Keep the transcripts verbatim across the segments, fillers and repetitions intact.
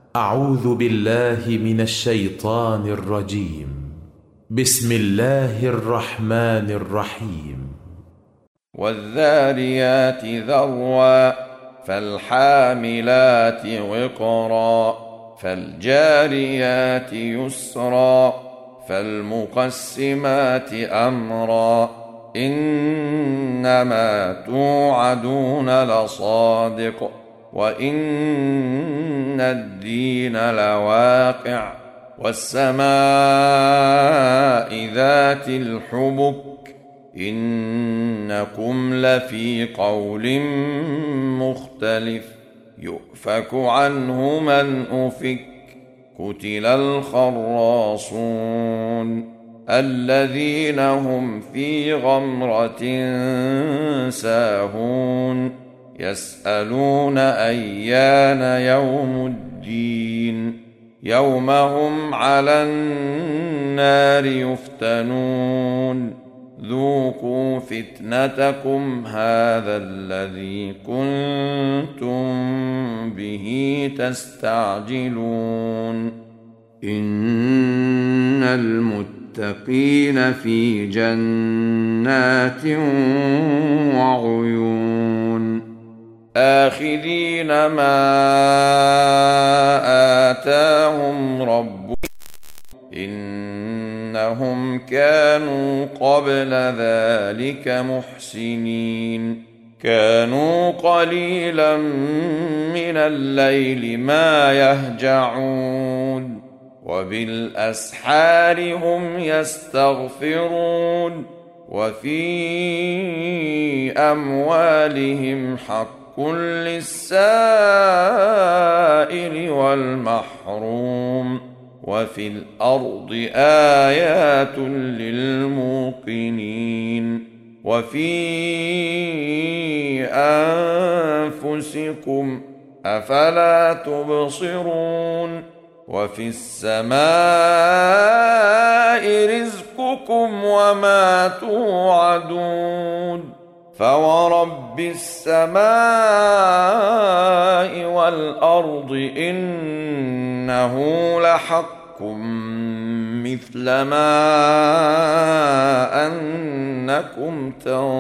أعوذ بالله من الشيطان الرجيم. بسم الله الرحمن الرحيم. والذاريات ذروا فالحاملات وقرا فالجاريات يسرا فالمقسمات أمرا إنما توعدون لصادق وإن الدين لواقع والسماء ذات الحبك إنكم لفي قول مختلف يؤفك عنه من أفك قتل الخراصون الذين هم في غمرة ساهون يسألون أيان يوم الدين يوم هم على النار يفتنون ذوقوا فتنتكم هذا الذي كنتم به تستعجلون إن المتقين في جنات وعيون آخذين ما آتاهم ربهم إنهم كانوا قبل ذلك محسنين كانوا قليلا من الليل ما يهجعون وبالأسحار هم يستغفرون وفي أموالهم حق للسائل والمحروم وفي الأرض آيات للموقنين وفي أنفسكم أفلا تبصرون وفي السماء رزقكم وما توعدون فورب السماء والأرض إنه لحق مثل ما أنكم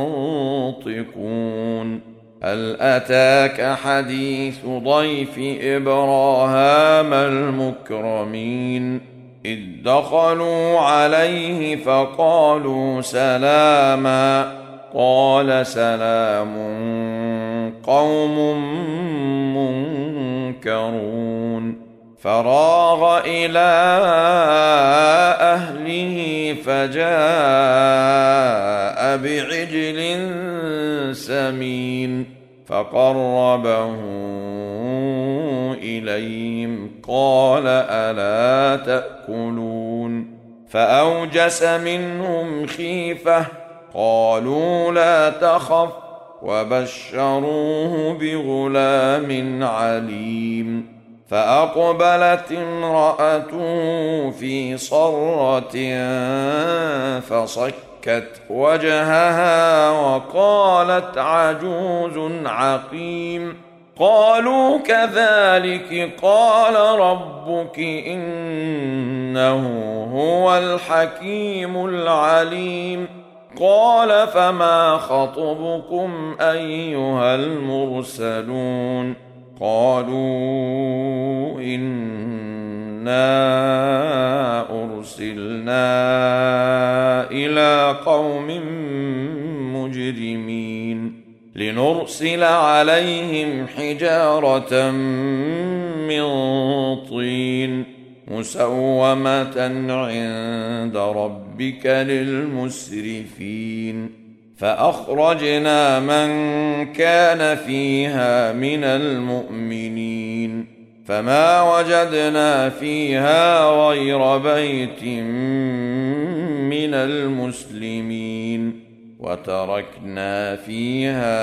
تنطقون هل أتاك حديث ضيف إبراهام المكرمين إذ دخلوا عليه فقالوا سلاما قال سلام قوم منكرون فراغ إلى أهله فجاء بعجل سمين فقربه إليهم قال ألا تأكلون فأوجس منهم خيفة قالوا لا تخف وبشروه بغلام عليم فأقبلت امرأته في صرة فصكت وجهها وقالت عجوز عقيم قالوا كذلك قال ربك إنه هو الحكيم العليم قال فما خطبكم أيها المرسلون قالوا إنا أرسلنا إلى قوم مجرمين لنرسل عليهم حجارة من طين مسومة عند ربك للمسرفين فأخرجنا من كان فيها من المؤمنين فما وجدنا فيها غير بيت من المسلمين وتركنا فيها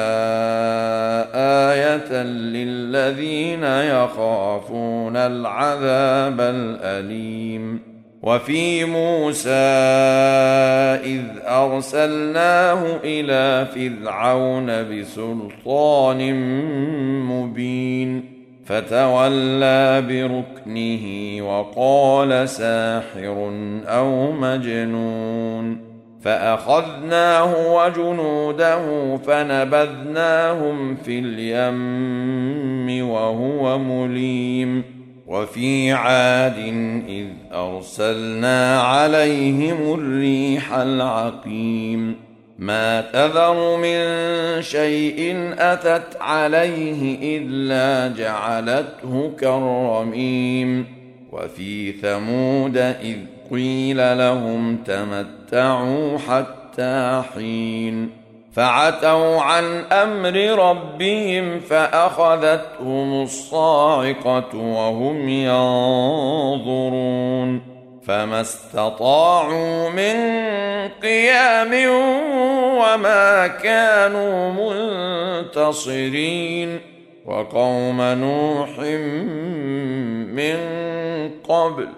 آية للذين يخافون العذاب الأليم وفي موسى إذ أرسلناه إلى فرعون بسلطان مبين فتولى بركنه وقال ساحر أو مجنون، فأخذناه وجنوده فنبذناهم في اليم وهو مليم. وفي عاد إذ أرسلنا عليهم الريح العقيم، ما تذر من شيء أتت عليه إلا جعلته كالرميم. وفي ثمود إذ قيل لهم تمتعوا حتى حين، فعتوا عن أمر ربهم فأخذتهم الصاعقة وهم ينظرون، فما استطاعوا من قيام وما كانوا منتصرين. وقوم نوح من قبل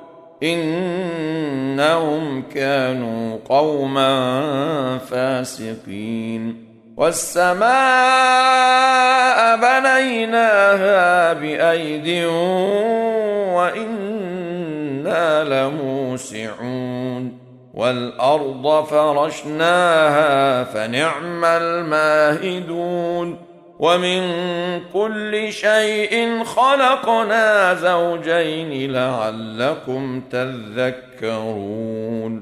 إنهم كانوا قوما فاسقين. والسماء بنيناها بأيد وإنا لموسعون، والأرض فرشناها فنعم الماهدون. ومن كل شيء خلقنا زوجين لعلكم تذكرون.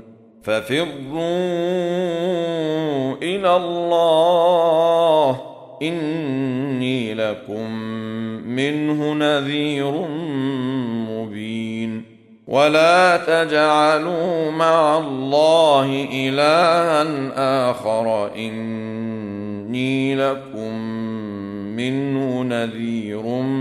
ففروا إلى الله إني لكم منه نذير مبين. ولا تجعلوا مع الله إلها آخر إني لكم منه نذير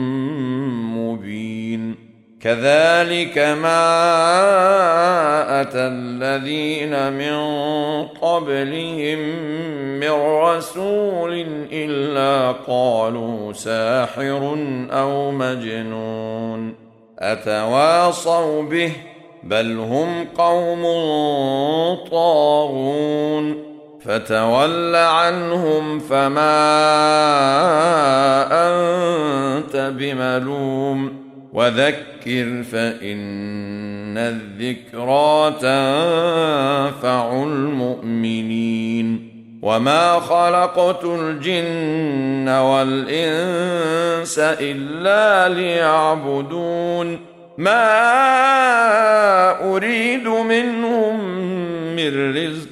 مبين. كذلك ما أتى الذين من قبلهم من رسول إلا قالوا ساحر أو مجنون، أتواصوا به بل هم قوم طاغون. فتول عنهم فما أنت بملوم، وذكر فإن الذكرى تنفع المؤمنين. وما خلقت الجن والإنس إلا ليعبدون، ما أريد منهم من رزق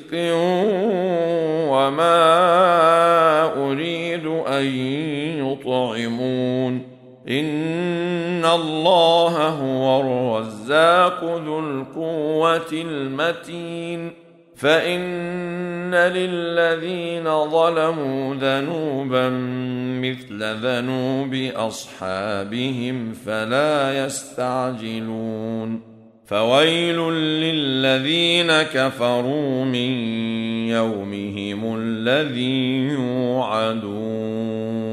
وما أريد أن يطعمون، إن الله هو الرزاق ذو القوة المتين. فإن للذين ظلموا ذنوبا مثل ذنوب أصحابهم فلا يستعجلون. فويل للذين كفروا من يومهم الذي يوعدون.